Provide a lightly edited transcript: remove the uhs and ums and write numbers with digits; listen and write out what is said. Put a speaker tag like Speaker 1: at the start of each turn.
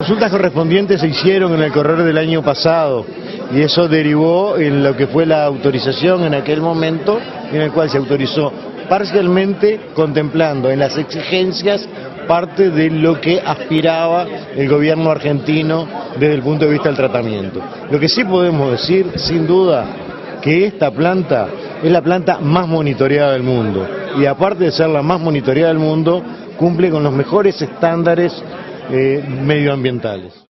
Speaker 1: Consultas correspondientes se hicieron en el correr del año pasado y eso derivó en lo que fue la autorización en aquel momento, en el cual se autorizó parcialmente contemplando en las exigencias parte de lo que aspiraba el gobierno argentino desde el punto de vista del tratamiento. Lo que sí podemos decir, sin duda, que esta planta es la planta más monitoreada del mundo y aparte de ser la más monitoreada del mundo, cumple con los mejores estándares medioambientales.